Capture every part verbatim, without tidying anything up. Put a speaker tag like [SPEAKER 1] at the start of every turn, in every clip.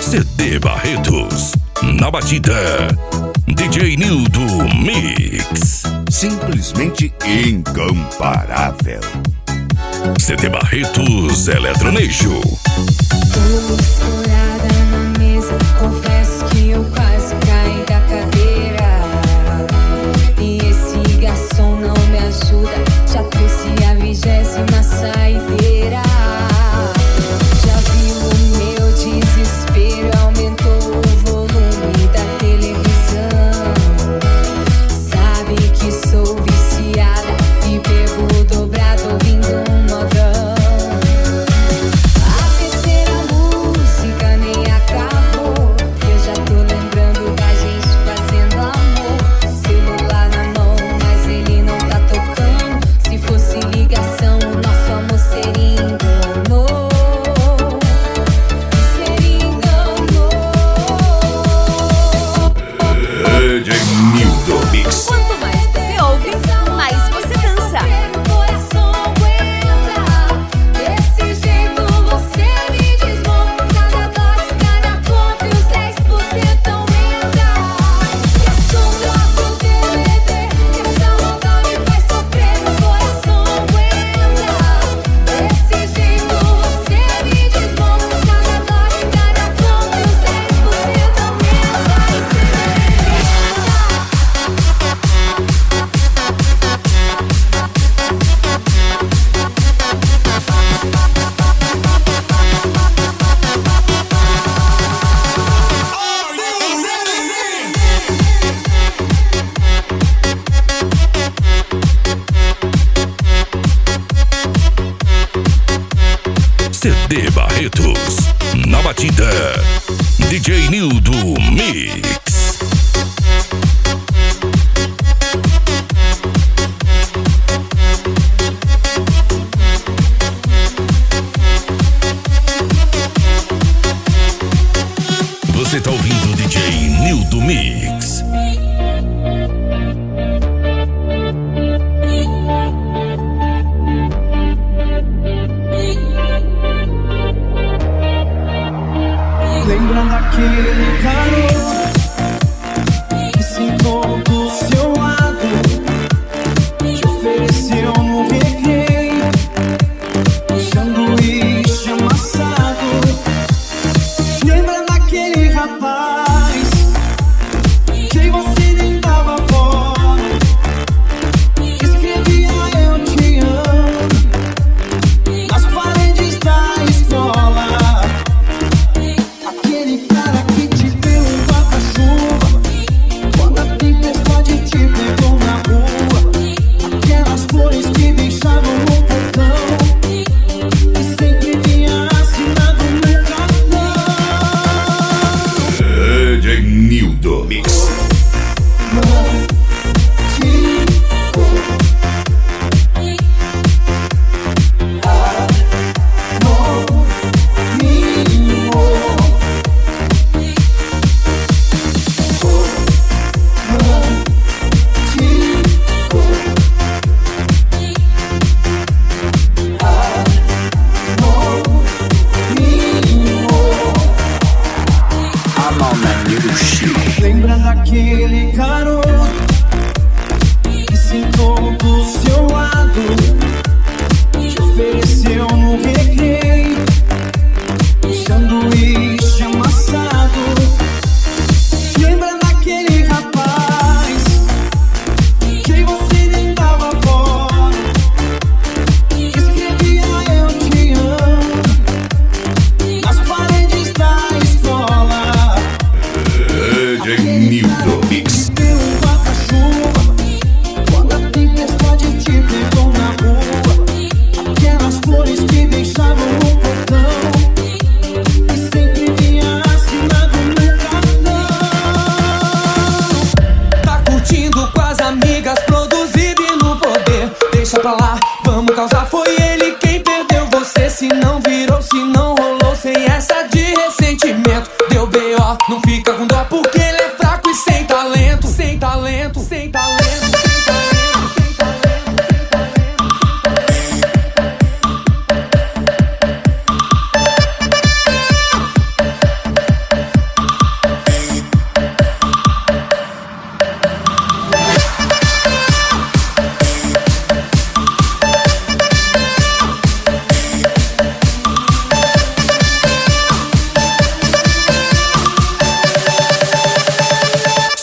[SPEAKER 1] C D Barretos, na batida, D J Nildo Mix.
[SPEAKER 2] Simplesmente incomparável.
[SPEAKER 1] C D Barretos Eletronejo.
[SPEAKER 3] Tô misturada na mesa, confesso que eu quase caí da cadeira. E esse garçom não me ajuda, já trouxe a vigésima saideira. Já viu o meu desespero, aumentou o volume da televisão. Sabe que sou viciada e bebo dobrado ouvindo um modão. A terceira música nem acabou, eu já tô lembrando da gente fazendo amor. Celular na mão, mas ele não tá tocando. Se fosse ligação, o nosso amor seria engano. Seria engano.
[SPEAKER 1] D J Nildo Mix.
[SPEAKER 4] Quanto mais você ouve, mais você dança.
[SPEAKER 3] O coração aguenta. Desse jeito você me desmonta. Cada dose, cada conta e os dez por cento aumenta. E assombra pro D V D, que essa onda me faz sofrer. O coração aguenta. Desse jeito você me desmonta. Cada dose, cada conta e os dez por cento aumenta.
[SPEAKER 1] C D Barretos, na batida, D J Nildo Mix. Você tá ouvindo o D J Nildo Mix.
[SPEAKER 5] Lembra daquele garoto que sentou do seu lado, te ofereceu no recreio um sanduíche amassado? Lembra daquele rapaz que você nem dava bola, que escrevia eu te amo nas paredes da escola? Aquele cara que te deu um guarda-chuva quando a tempestade te pegou na rua. Aquelas flores que deixavam no portão e sempre vinha assinado no cartão.
[SPEAKER 1] D J Nildo Mix.
[SPEAKER 5] Lembra daquele garoto que sentou do seu lado, te ofereceu no recreio um sanduíche amassado? Lembra daquele rapaz que você nem dava bola, que escrevia eu te amo nas paredes da escola?
[SPEAKER 1] D J Nildo Mix.
[SPEAKER 5] Deu um guarda-chuva quando a tempestade te pegou na rua. Aquelas flores que deixavam no portão e sempre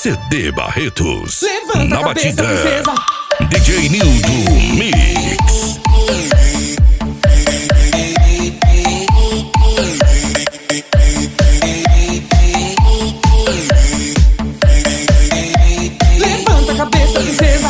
[SPEAKER 1] C D Barretos.
[SPEAKER 6] Levanta
[SPEAKER 1] Na
[SPEAKER 6] a cabeça,
[SPEAKER 1] batida.
[SPEAKER 6] princesa.
[SPEAKER 1] D J Nildo Mix.
[SPEAKER 6] Levanta a cabeça, princesa.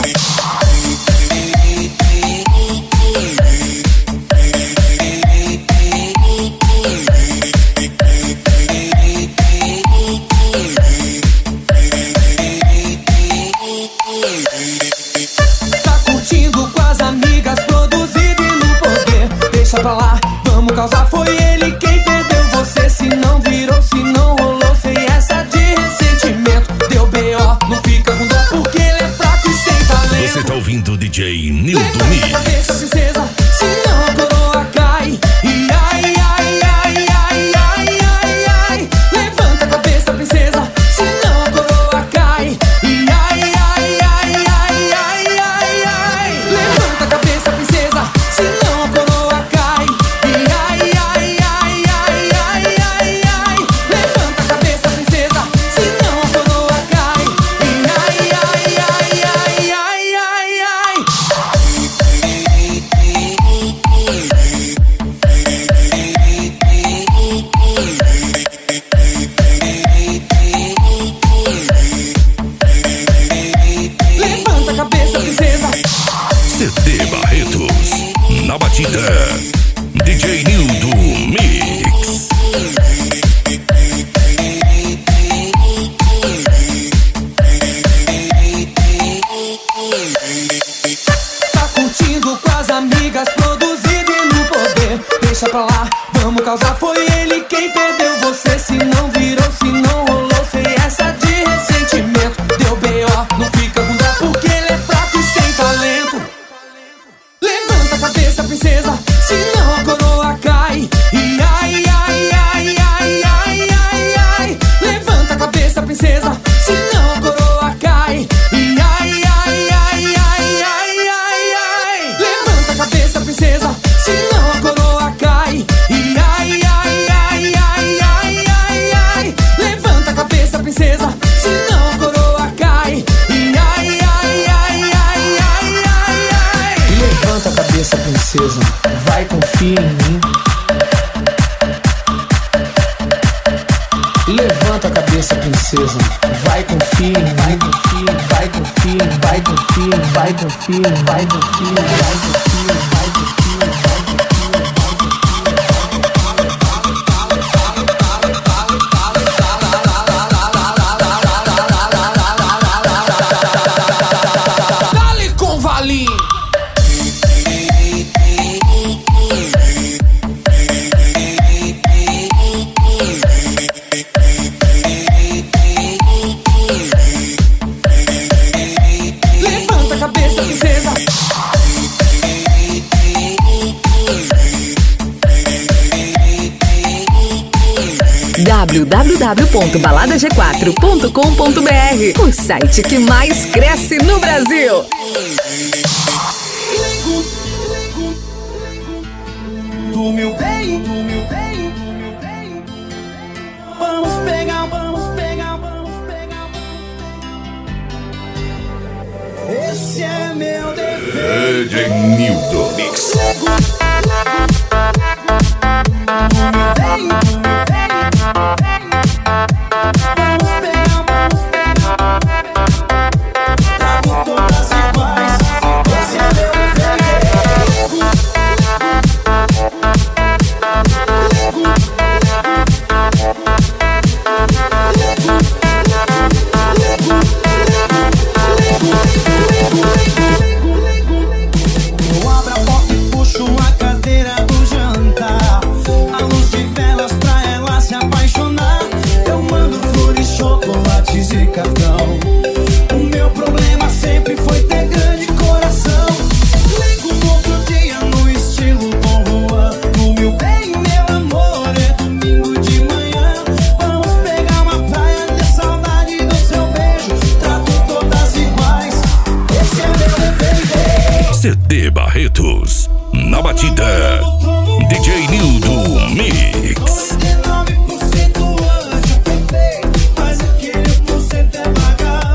[SPEAKER 6] Tá curtindo com as amigas, produzido e no poder. Deixa pra lá, vamos causar. Foi ele quem perdeu você. Se não virou, se não rolou, sem essa de ressentimento. Deu B O, não fica com dó, porque ele é fraco e sem talento.
[SPEAKER 1] Você tá ouvindo o D J Nildo
[SPEAKER 6] Levanta a cabeça,
[SPEAKER 1] Mix.
[SPEAKER 6] princesa, senão a coroa cai. E ai, ai, ai, ai, ai, ai, ai. Levanta a cabeça, princesa, senão a coroa cai. E ai, ai, ai, ai, ai, ai, ai. Levanta a cabeça, princesa, senão a coroa cai. E ai, ai, ai, ai, ai, ai, ai. Levanta a cabeça, princesa, senão a coroa cai. E ai, ai, ai, ai, ai, ai, ai. Levanta a cabeça, princesa.
[SPEAKER 1] C D Barretos. Na batida. D J Nildo Mix.
[SPEAKER 6] Tá curtindo com as amigas, produzido e no poder. Deixa pra lá, vamos causar. Foi ele quem perdeu você. Se não virou, se não rolou, sem essa de ressentimento. Deu B O, não fica com dó, porque ele é fraco e sem talento. Levanta a cabeça, princesa, senão a coroa cai. E ai, ai, ai, ai, ai, ai, ai. Levanta a cabeça, princesa, senão a coroa cai. E ai, ai, ai, ai, ai, ai, ai. Levanta a cabeça, princesa, senão a coroa cai. E ai, ai, ai, ai, ai, ai, ai. Levanta a cabeça, princesa, senão a coroa cai. E ai, ai, ai, ai, ai, ai, ai. Levanta a cabeça, princesa, vai, confia em mim. Levanta a cabeça, princesa, vai, confia em mim. Vai, confia, vai, confia, vai, confia, vai, confia, vai, confia, vai, confia, vai, confia, vai, confia. Dale com Valinho. Levanta a cabeça, princesa.
[SPEAKER 4] w w w ponto balada g quatro ponto com ponto b r, o site que mais cresce no Brasil.
[SPEAKER 5] Do meu bem, do meu bem, do meu bem. Vamos pegar, vamos pegar, vamos pegar. Esse é meu defeito.
[SPEAKER 2] D J Nildo Mix.
[SPEAKER 5] Do meu bem, do meu bem. Vamos pegar, vamos pegar. Trago todas iguais. Esse é meu defeito. Eu abro a porta e puxo a cadeira do jantar. A luz de velas pra ela se apaixonar. Eu mando flores, chocolates e cartão. O meu problema sempre foi ter grande coração. Ligo no outro dia no estilo Dom Juan. No meu bem, meu amor, é domingo de manhã. Vamos pegar uma praia, ter saudade do seu beijo. Trato todas iguais, esse é meu defeito.
[SPEAKER 1] C D Barretos. Na batida. D J Nildo Mix.
[SPEAKER 5] noventa e nove por cento anjo perfeito, mas aquele por cento é vagabundo.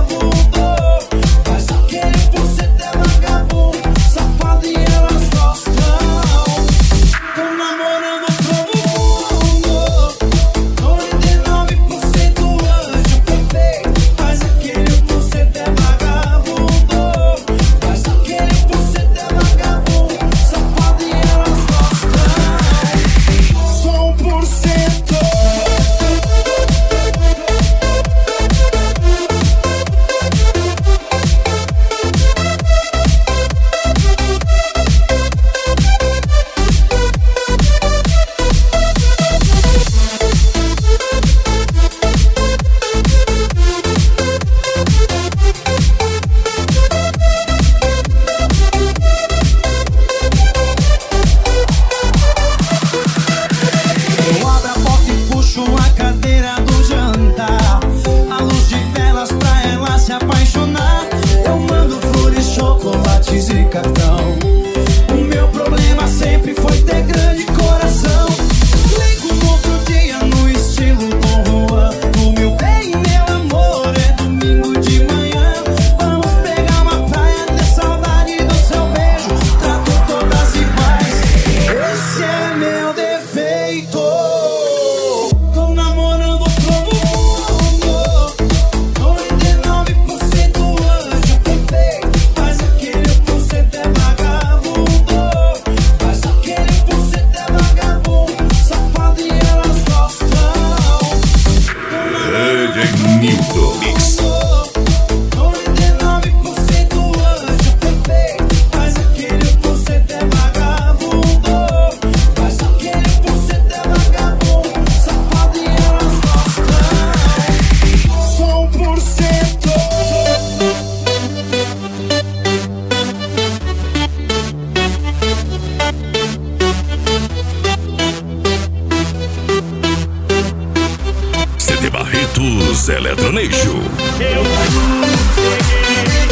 [SPEAKER 1] Santos Eletronation.
[SPEAKER 7] Eu cheguei.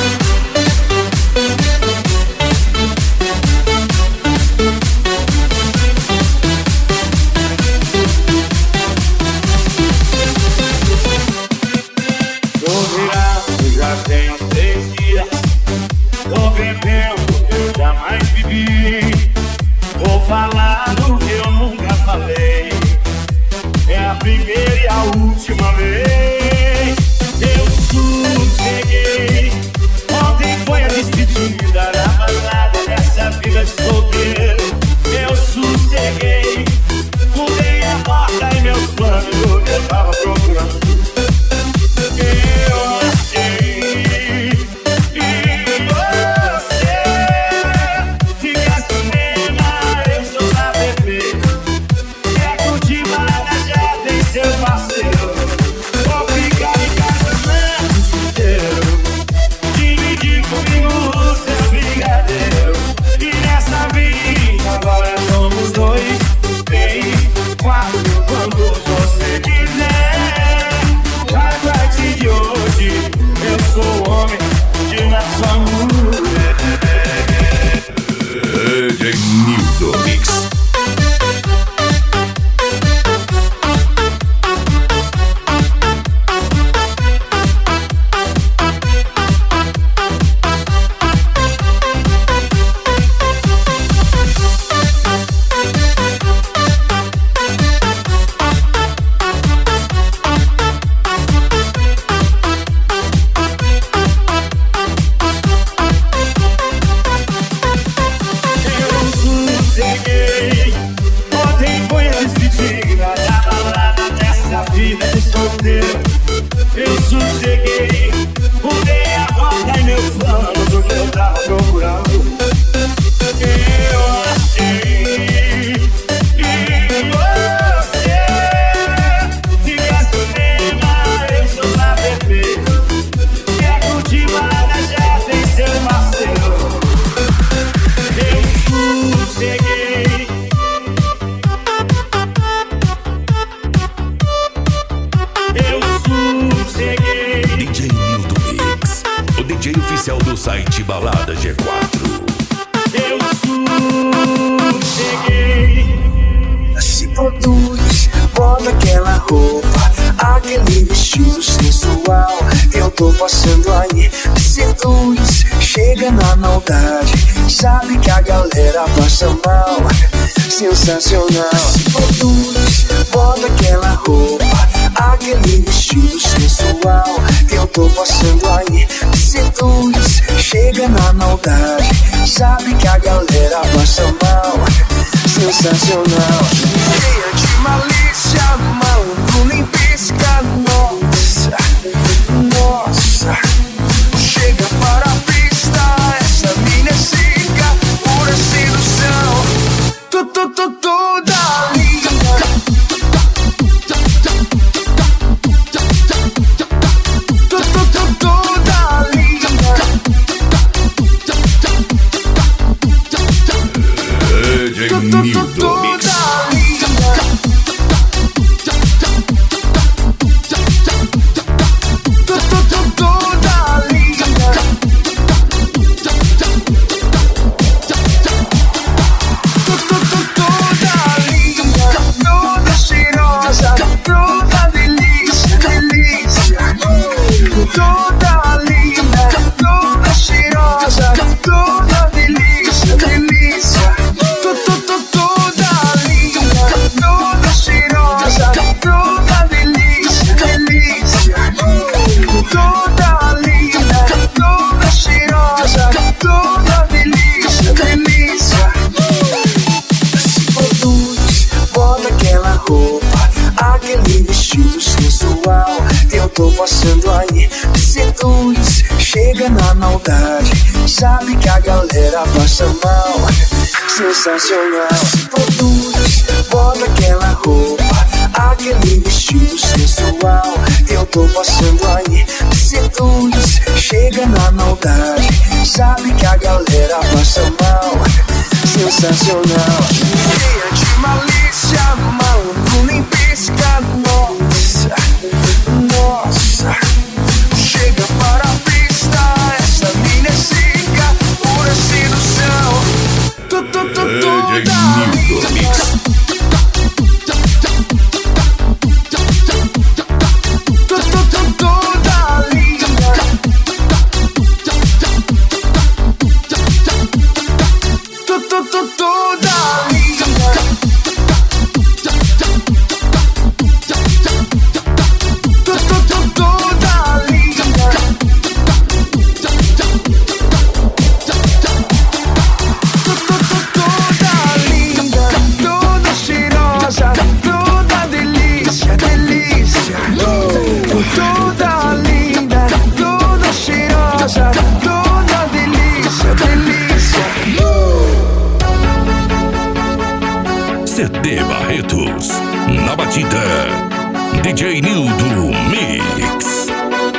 [SPEAKER 7] Tô virado, já tem uns três dias. Tô bebendo, eu jamais bebi. Vou falar do que eu nunca falei. É a primeira e a última vez. Eu sosseguei. Ontem foi a despedida da balada dessa vida de solteiro. Eu sosseguei. Mudei a rota e meus planos do que eu tava procurando. Eu achei. E você fica cinema, eu sou da bebê. Quer curtir balada, já tem seu parceiro. Vou ficar em casa mesmo solteiro. Dividir comigo o seu brigadeiro. E nessa vida agora somos dois, três, quatro, quando você quiser. A partir de hoje eu sou o homem de nossa mulher.
[SPEAKER 1] D J Nildo Mix.
[SPEAKER 7] Sosseguei. Ontem foi a despedida da balada dessa vida de solteiro. Eu sosseguei. Mudei a rota e meus planos, o que eu tava procurando. Eu achei. E você fica cinema, eu sou da bebê. Quer curtir balada, já tem seu parceiro. Eu sosseguei. Eu sosseguei.
[SPEAKER 1] D J Nildo Mix, o D J oficial do site Balada G quatro.
[SPEAKER 7] Eu sosseguei.
[SPEAKER 8] Se produz, bota aquela roupa, aquele vestido sensual. Eu tô passando aí, me seduz, chega na maldade. Sabe que a galera passa mal, sensacional. Se produz, bota aquela roupa, aquele vestido sensual. Eu tô passando aí, me seduz, chega na maldade. Sabe que a galera passa mal, sensacional. Cheia de malícia, malandro nem pisca. Nossa, nossa. Chega para a pista, essa mina é seca, pura sedução. Tu, tu, tu, toda linda. Tu, tu, tu, toda linda.
[SPEAKER 1] D J Nildo Mix.
[SPEAKER 8] Toda linda, toda cheirosa, toda delícia, delícia. Tu, tu, tu, toda linda, toda cheirosa, toda delícia, delícia. Toda linda, toda cheirosa, toda delícia, delícia. Se produz, bota aquela roupa, aquele vestido sensual. Eu tô passando aí, me seduz, chega na maldade. Sabe que a galera passa mal, sensacional. Se produz, bota aquela roupa, aquele vestido sensual. Eu tô passando aí, me seduz, chega na maldade. Sabe que a galera passa mal, sensacional. Cheia de malícia, malandro nem pisca. Nossa, nossa.
[SPEAKER 1] D J Nildo Mix.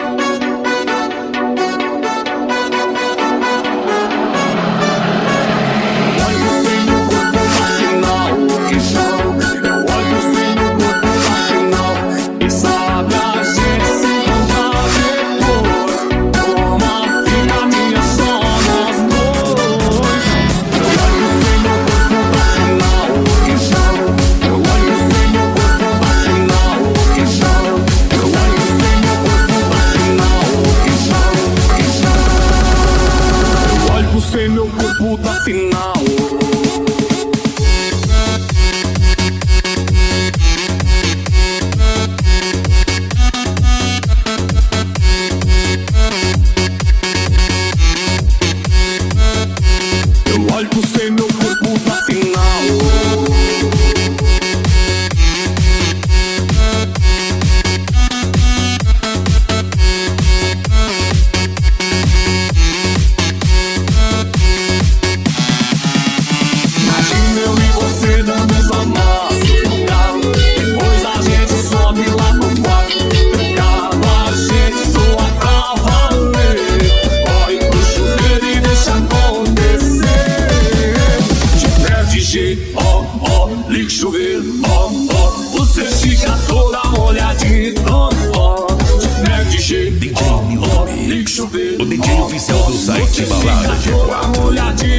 [SPEAKER 1] O D J oficial do site Balada G quatro.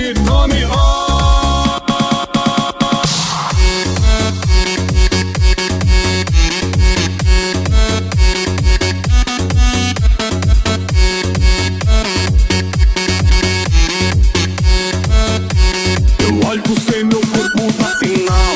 [SPEAKER 9] Eu olho pro céu, meu corpo tá final.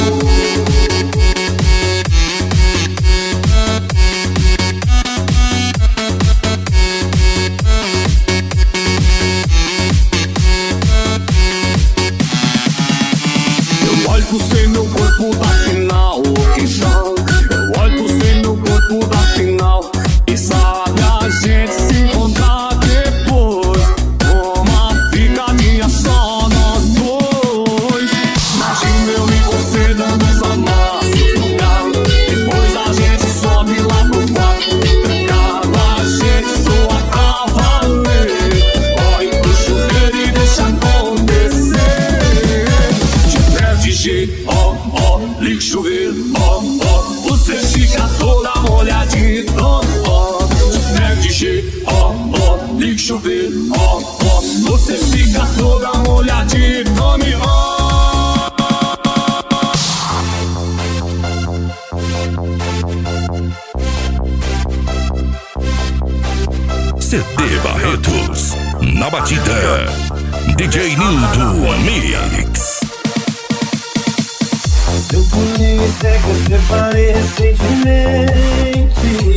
[SPEAKER 9] Você meu corpo dá sinal que já. Eu olho você meu corpo dá sinal. E sabe a gente se encontrar depois. Como fica minha só nós dois. Imagina eu e você dando essa massa. Depois a gente sobe lá pro quarto. Trancado a gente soa cavaleiro. Corre pro chuveiro e deixa acontecer. De jeito, ó, ó, liga o chuveiro, ó, ó. Você fica toda molhadinha, ó, ó. Pega de jeito, ó, ó, liga o chuveiro, ó, ó. Você fica toda molhadinha, tome, ó.
[SPEAKER 1] C D Barretos, na batida. D J Nildo Mix.
[SPEAKER 8] Eu pulei e sei que eu separei recentemente.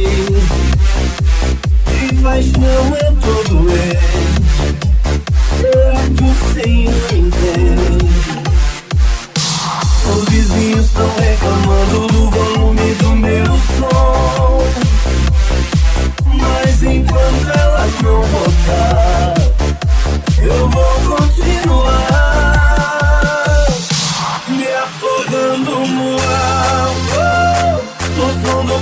[SPEAKER 8] De paixão eu tô doente. Será que o Senhor entende? Os vizinhos tão reclamando do volume do meu som. Mas enquanto ela não voltar, eu vou continuar me afogando no álcool, no som do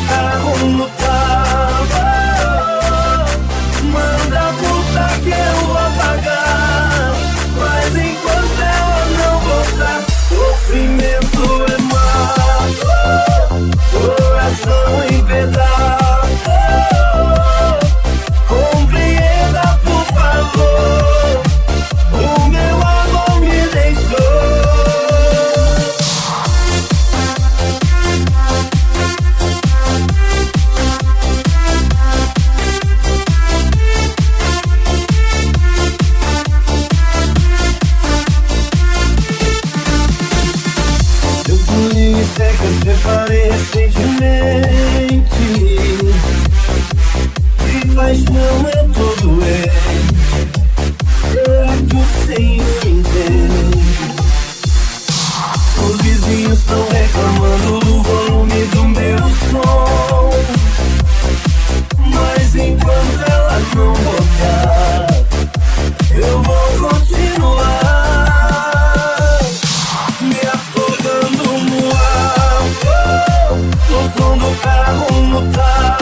[SPEAKER 5] como tá.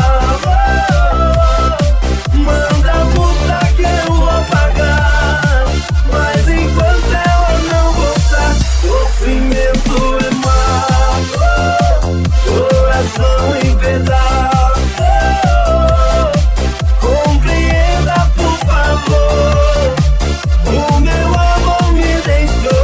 [SPEAKER 5] Manda puta que eu vou pagar. Mas enquanto ela não voltar, sofrimento é mal, coração em pedaços. Compreenda, por favor, o meu amor me deixou.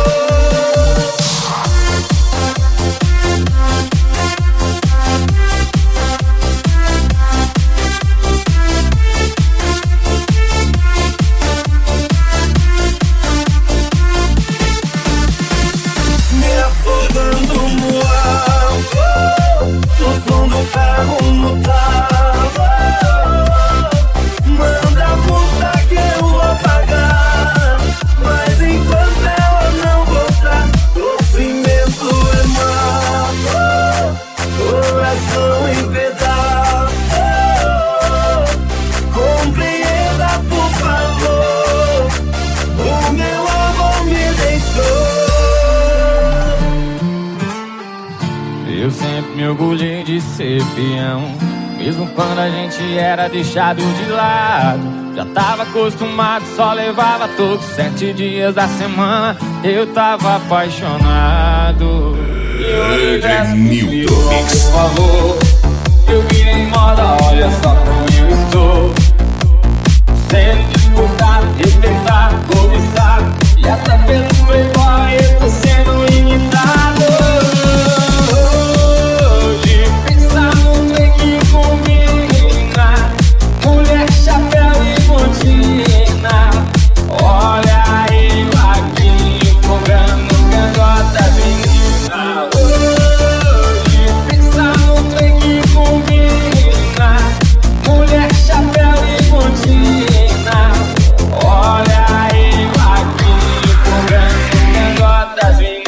[SPEAKER 5] Me afogando no ar, no som do carro no carro. Manda puta que eu vou pagar. Mas enquanto ela não voltar, sofrimento é mal, coração em pedaços. Compreenda, por favor, o meu amor me deixou.
[SPEAKER 10] Eu sempre me orgulhei de ser peão, mesmo quando a gente era deixado de lado. Já tava acostumado, só levava todos sete dias da semana. Eu tava apaixonado e o universo conspirou ao meu favor. Eu virei moda, olha só como eu estou, sendo disputado, respeitado, cobiçado, e até pelo playboy eu tô sendo imitado. Hoje, pensar no trem que combina, mulher, chapéu e botina. Olha aí, vaquinho, fogando cangotas, menina. Hoje, pensar no trem que combina, mulher, chapéu e botina. Olha aí, vaquinho, fogando cangotas, menina.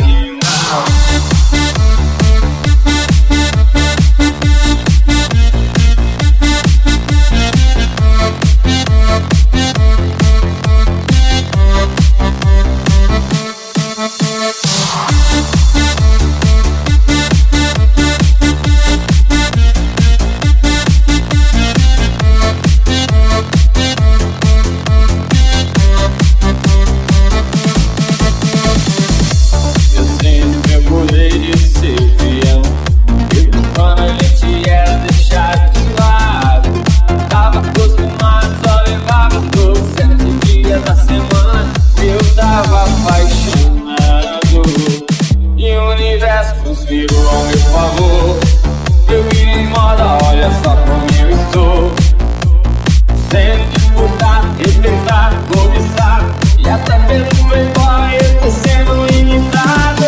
[SPEAKER 10] Eu sempre me orgulhei de ser peão, mesmo quando a gente era deixado de lado. Tava acostumado, só levava todos sete dias da semana. Eu tava apaixonado e o universo conspirou ao meu favor. Eu virei moda, olha só como eu estou, sendo disputado, respeitado, cobiçado, e até pelo playboy eu tô sendo imitado.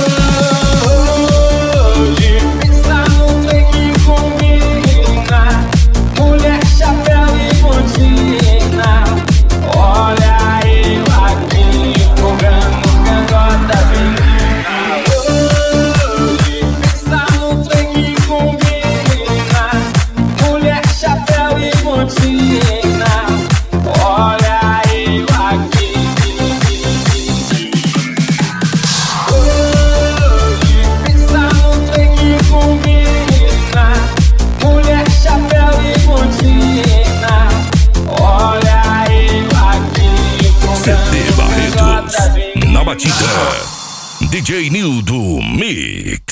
[SPEAKER 10] Hoje, pensar no trem que combina, mulher, chapéu e botina. Olha aí, vaquinho, fogando cangotas, menina. Hoje, pensar no trem que combina, mulher, chapéu e botina. Olha aí, vaquinho. Hoje, pensar no trem que combina, mulher, chapéu e botina. Olha aí, vaquinho,
[SPEAKER 1] C D
[SPEAKER 10] fogando
[SPEAKER 1] Barretos,
[SPEAKER 10] cangotas, menina.
[SPEAKER 1] na batida, D J Nildo Mix.